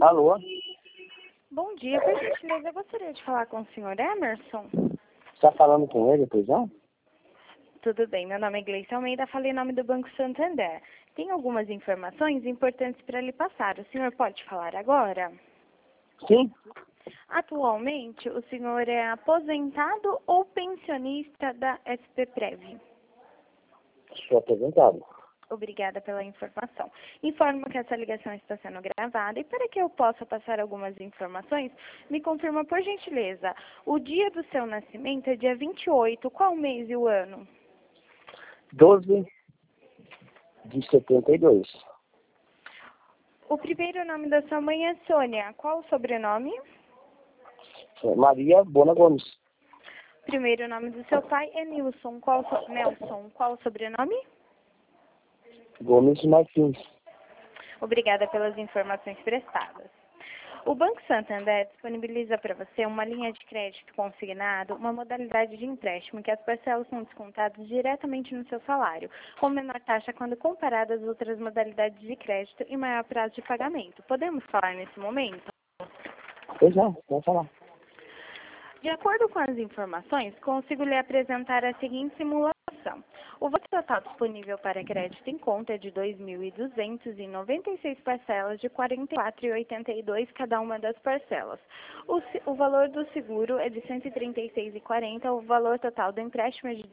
Alô? Bom dia, por gentileza, eu gostaria de falar com o senhor Emerson. Você está falando com ele, pois não? Tudo bem, meu nome é Gleice Almeida, falei em nome do Banco Santander. Tem algumas informações importantes para lhe passar. O senhor pode falar agora? Sim. Atualmente, o senhor é aposentado ou pensionista da SPPrev? Sou aposentado. Obrigada pela informação. Informo que essa ligação está sendo gravada e para que eu possa passar algumas informações, me confirma por gentileza, o dia do seu nascimento é dia 28, qual mês e o ano? 12 de 72. O primeiro nome da sua mãe é Sônia, qual o sobrenome? Maria Bona Gomes. O primeiro nome do seu pai é Nelson, qual o sobrenome? Gomes Martins. Obrigada pelas informações prestadas. O Banco Santander disponibiliza para você uma linha de crédito consignado, uma modalidade de empréstimo em que as parcelas são descontadas diretamente no seu salário, com menor taxa quando comparada às outras modalidades de crédito e maior prazo de pagamento. Podemos falar nesse momento? Pois não, vamos falar. De acordo com as informações, consigo lhe apresentar a seguinte simulação. O valor total disponível para crédito em conta é de 2.296 parcelas de R$ 44,82 cada uma das parcelas. O valor do seguro é de R$ 136,40, o valor total do empréstimo é de R$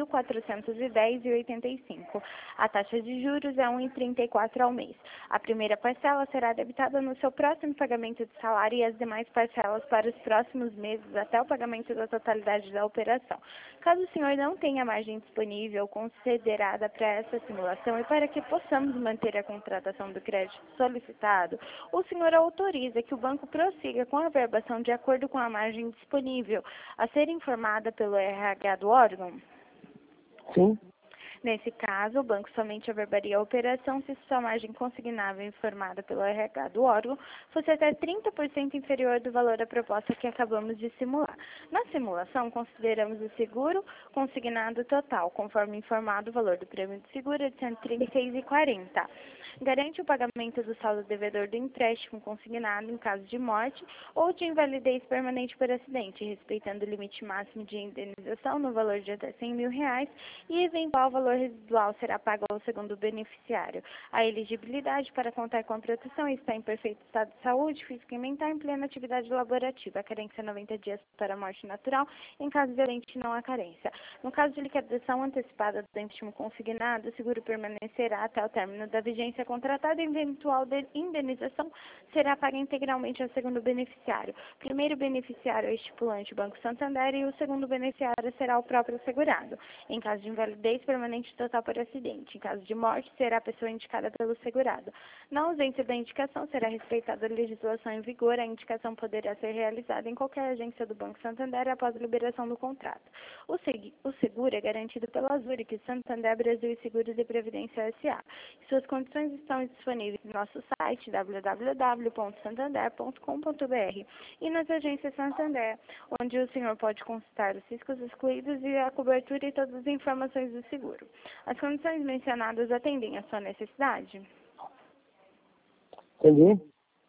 2.410,85. A taxa de juros é 1,34 ao mês. A primeira parcela será debitada no seu próximo pagamento de salário e as demais parcelas para os próximos meses até o pagamento da totalidade da operação. Caso o senhor não tenha margem disponível considerada para essa simulação e para que possamos manter a contratação do crédito solicitado, o senhor autoriza que o banco prossiga com a verbação de acordo com a margem disponível a ser informada pelo RH do órgão? Sim. Nesse caso, o banco somente averbaria a operação se sua margem consignável informada pelo RH do órgão fosse até 30% inferior do valor da proposta que acabamos de simular. Na simulação, consideramos o seguro consignado total, conforme informado o valor do prêmio de seguro é de R$ 136,40. Garante o pagamento do saldo devedor do empréstimo consignado em caso de morte ou de invalidez permanente por acidente, respeitando o limite máximo de indenização no valor de até R$ 100 mil e eventual valor residual será pago ao segundo beneficiário. A elegibilidade para contar com a proteção está em perfeito estado de saúde, física e mental em plena atividade laborativa. A carência é 90 dias para a morte natural, em caso violente não há carência. No caso de liquidação antecipada do empréstimo consignado, o seguro permanecerá até o término da vigência contratada e eventual indenização será paga integralmente ao segundo beneficiário. O primeiro beneficiário é o estipulante Banco Santander e o segundo beneficiário será o próprio segurado. Em caso de invalidez permanente total por acidente. Em caso de morte, será a pessoa indicada pelo segurado. Na ausência da indicação, será respeitada a legislação em vigor. A indicação poderá ser realizada em qualquer agência do Banco Santander após a liberação do contrato. O seguro é garantido pela Zurich, Santander Brasil e Seguros e Previdência S.A. Suas condições estão disponíveis no nosso site www.santander.com.br e nas agências Santander, onde o senhor pode consultar os riscos excluídos e a cobertura e todas as informações do seguro. As condições mencionadas atendem à sua necessidade? Entendi.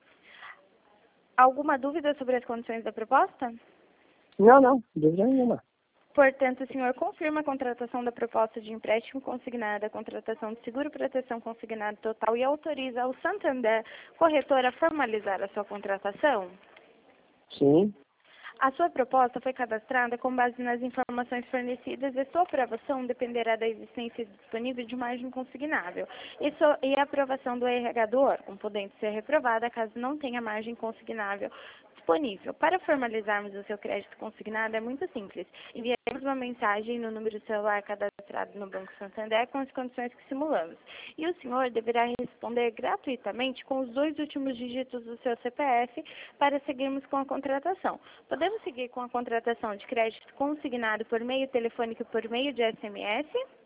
Alguma dúvida sobre as condições da proposta? Não, dúvida nenhuma. Portanto, o senhor confirma a contratação da proposta de empréstimo consignado, a contratação de seguro proteção consignado total e autoriza o Santander corretor a formalizar a sua contratação? Sim. A sua proposta foi cadastrada com base nas informações fornecidas e sua aprovação dependerá da existência disponível de margem consignável e a aprovação do RH do órgão, podendo ser reprovada caso não tenha margem consignável disponível. Para formalizarmos o seu crédito consignado é muito simples. Enviaremos uma mensagem no número celular cadastrado no Banco Santander com as condições que simulamos. E o senhor deverá responder gratuitamente com os 2 últimos dígitos do seu CPF para seguirmos com a contratação. Podemos seguir com a contratação de crédito consignado por meio telefônico e por meio de SMS?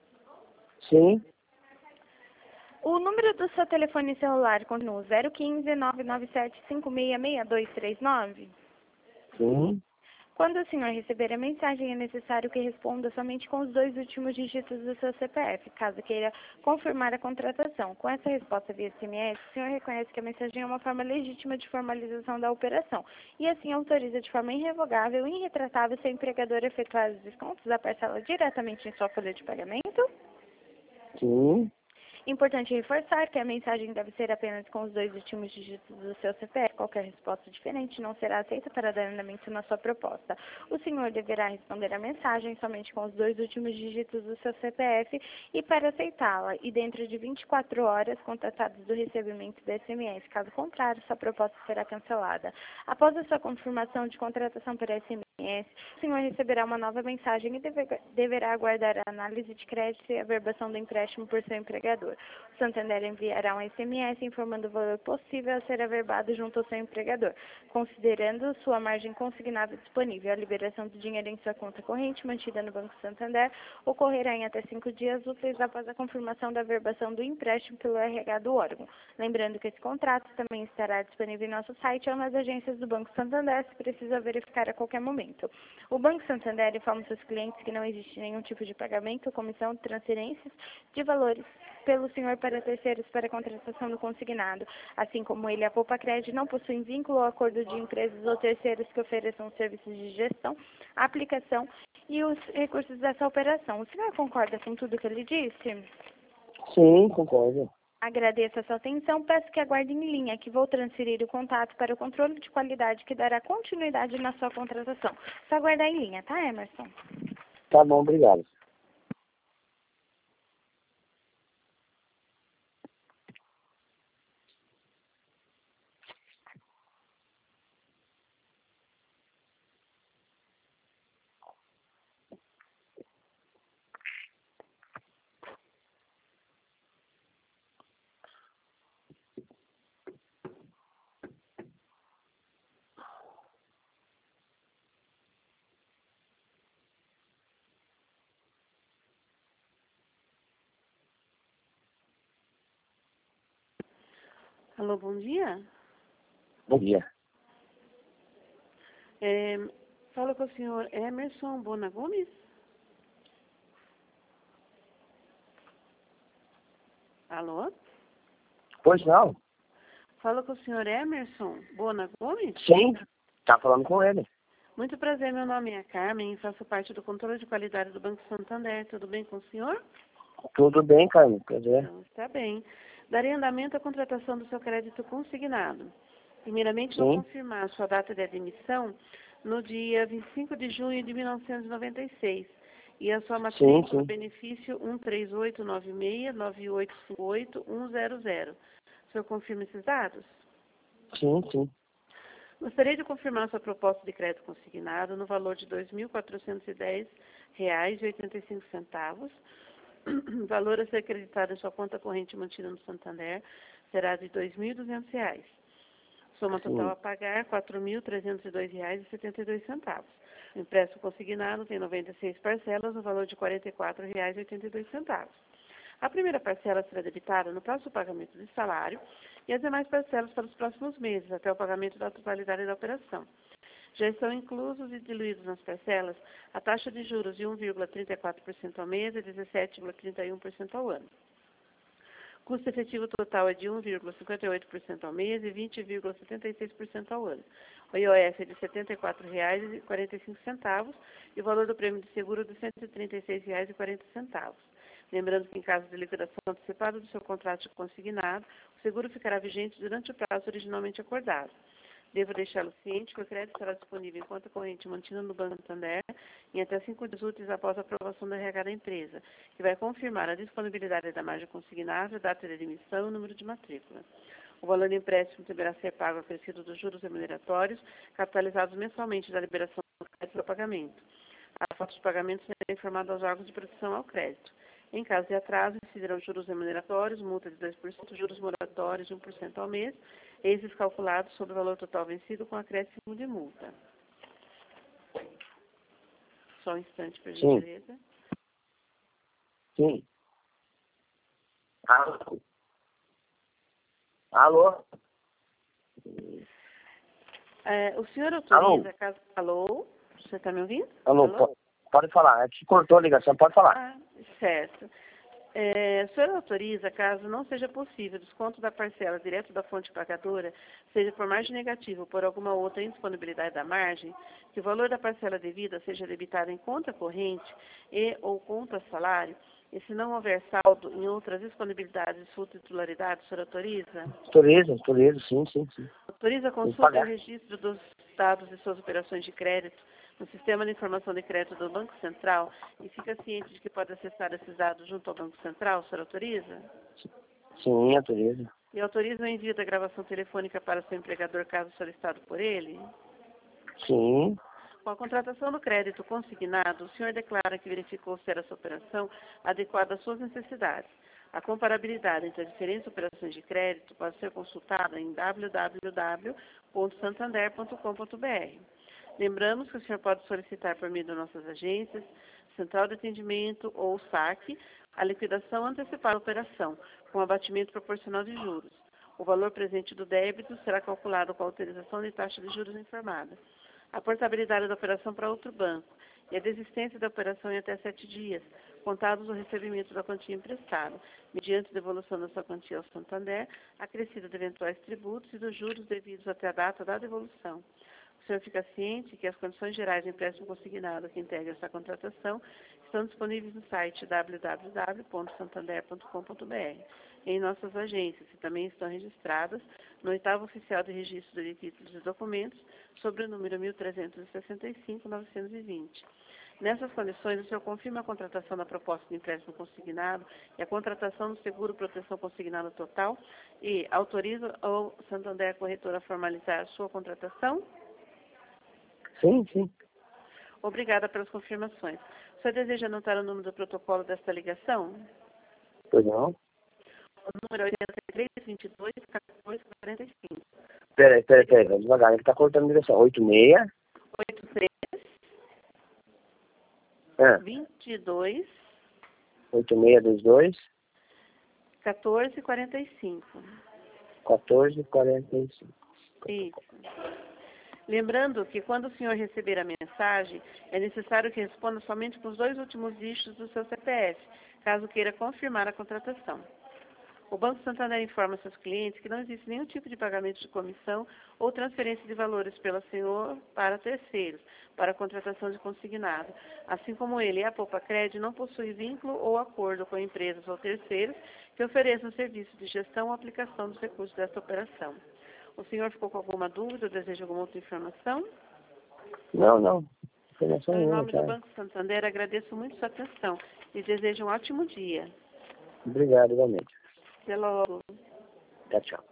Sim. O número do seu telefone celular continua 015 997 566239? Sim. Quando o senhor receber a mensagem, é necessário que responda somente com os 2 últimos dígitos do seu CPF, caso queira confirmar a contratação. Com essa resposta via SMS, o senhor reconhece que a mensagem é uma forma legítima de formalização da operação e assim autoriza de forma irrevogável e irretratável seu empregador a efetuar os descontos da parcela diretamente em sua folha de pagamento? Sim. Importante reforçar que a mensagem deve ser apenas com os 2 últimos dígitos do seu CPF. Qualquer resposta diferente não será aceita para dar andamento na sua proposta. O senhor deverá responder a mensagem somente com os 2 últimos dígitos do seu CPF e para aceitá-la, e dentro de 24 horas, contatados do recebimento do SMS. Caso contrário, sua proposta será cancelada. Após a sua confirmação de contratação por SMS, o senhor receberá uma nova mensagem e deverá aguardar a análise de crédito e a averbação do empréstimo por seu empregador. O Santander enviará um SMS informando o valor possível a ser averbado junto ao seu empregador, considerando sua margem consignável disponível. A liberação do dinheiro em sua conta corrente, mantida no Banco Santander, ocorrerá em até 5 dias úteis após a confirmação da averbação do empréstimo pelo RH do órgão. Lembrando que esse contrato também estará disponível em nosso site ou nas agências do Banco Santander, se precisa verificar a qualquer momento. O Banco Santander informa seus clientes que não existe nenhum tipo de pagamento, comissão, transferências de valores pelo senhor para terceiros para a contratação do consignado, assim como ele, a Poupa Crédito, não possuem vínculo ou acordo de empresas ou terceiros que ofereçam serviços de gestão, aplicação e os recursos dessa operação. O senhor concorda com tudo que ele disse? Sim, concordo. Agradeço a sua atenção, peço que aguarde em linha, que vou transferir o contato para o controle de qualidade que dará continuidade na sua contratação. Só aguardar em linha, tá, Emerson? Tá bom, obrigado. Alô, bom dia. Bom dia. Fala com o senhor Emerson Bona Gomes. Alô? Pois não? Fala com o senhor Emerson Bona Gomes. Sim, tá falando com ele. Muito prazer, meu nome é Carmen e faço parte do controle de qualidade do Banco Santander. Tudo bem com o senhor? Tudo bem, Carmen? Prazer. Então, está bem. Darei andamento à contratação do seu crédito consignado. Primeiramente, vou Sim, confirmar a sua data de admissão no dia 25 de junho de 1996 e a sua matrícula sim. benefício 13896-9858-100. O senhor confirma esses dados? Sim. Gostaria de confirmar sua proposta de crédito consignado no valor de R$ 2.410,85. O valor a ser acreditado em sua conta corrente mantida no Santander será de R$ 2.200. Soma total a pagar R$ 4.302,72. O empréstimo consignado tem 96 parcelas no valor de R$ 44,82. A primeira parcela será debitada no próximo pagamento do salário e as demais parcelas para os próximos meses, até o pagamento da totalidade da operação. Já estão inclusos e diluídos nas parcelas a taxa de juros de 1,34% ao mês e 17,31% ao ano. O custo efetivo total é de 1,58% ao mês e 20,76% ao ano. O IOF é de R$ 74,45 e o valor do prêmio de seguro de R$ 136,40. Lembrando que, em caso de liquidação antecipada do seu contrato de consignado, o seguro ficará vigente durante o prazo originalmente acordado. Devo deixá-lo ciente que o crédito será disponível em conta corrente mantida no Banco Santander em até 5 dias úteis após a aprovação do RH da empresa, que vai confirmar a disponibilidade da margem consignável, data de admissão e número de matrícula. O valor do empréstimo deverá ser pago acrescido dos juros remuneratórios, capitalizados mensalmente da liberação do crédito ao pagamento. A falta de pagamento será informada aos órgãos de proteção ao crédito. Em caso de atraso, incidirão juros remuneratórios, multa de 2%, juros moratórios de 1% ao mês, esses calculados sobre o valor total vencido com acréscimo de multa. Só um instante, por gentileza. Sim. Alô? O senhor autoriza... Alô? Alô? Você está me ouvindo? Alô, Alô? pode falar. É que cortou a ligação, pode falar. Ah, certo. O senhor autoriza, caso não seja possível, o desconto da parcela direto da fonte pagadora, seja por margem negativa ou por alguma outra indisponibilidade da margem, que o valor da parcela devida seja debitado em conta corrente e ou conta salário, e se não houver saldo em outras disponibilidades de sua titularidade, o senhor autoriza? Autorizo, sim. Autoriza a Tem que consulta e o pagar. registro dos dados de suas operações de crédito no Sistema de Informação de Crédito do Banco Central e fica ciente de que pode acessar esses dados junto ao Banco Central, o senhor autoriza? Sim, autorizo. E autoriza o envio da gravação telefônica para seu empregador caso solicitado por ele? Sim, Com a contratação do crédito consignado, o senhor declara que verificou ser essa operação adequada às suas necessidades. A comparabilidade entre as diferentes operações de crédito pode ser consultada em www.santander.com.br. Lembramos que o senhor pode solicitar por meio de nossas agências, central de atendimento ou saque, a liquidação antecipada da operação, com abatimento proporcional de juros. O valor presente do débito será calculado com a autorização de taxa de juros informada. A portabilidade da operação para outro banco e a desistência da operação em até 7 dias, contados o recebimento da quantia emprestada, mediante devolução da sua quantia ao Santander, acrescida de eventuais tributos e dos juros devidos até a data da devolução. O senhor fica ciente que as condições gerais de empréstimo consignado que integram essa contratação estão disponíveis no site www.santander.com.br em nossas agências, que também estão registradas no 8º Oficial de Registro de Títulos e Documentos, sobre o número 1365-920. Nessas condições, o senhor confirma a contratação da proposta de empréstimo consignado e a contratação do seguro proteção consignado total e autoriza o Santander Corretora a formalizar a sua contratação? Sim. Obrigada pelas confirmações. O senhor deseja anotar o número do protocolo desta ligação? Pois não. O número é 83-22-14-45. Peraí, vamos devagar, ele tá cortando a direção. 86. 22 8622 1445. 1445. Isso. Lembrando que quando o senhor receber a mensagem, é necessário que responda somente com os 2 últimos dígitos do seu CPF, caso queira confirmar a contratação. O Banco Santander informa seus clientes que não existe nenhum tipo de pagamento de comissão ou transferência de valores pelo senhor para terceiros, para a contratação de consignado. Assim como ele e a Poupa Crédito não possuem vínculo ou acordo com empresas ou terceiros que ofereçam serviço de gestão ou aplicação dos recursos desta operação. O senhor ficou com alguma dúvida ou deseja alguma outra informação? Não. Informação Em nenhuma, nome do cara. Banco Santander, agradeço muito sua atenção e desejo um ótimo dia. Obrigado, igualmente. Até logo. Tchau.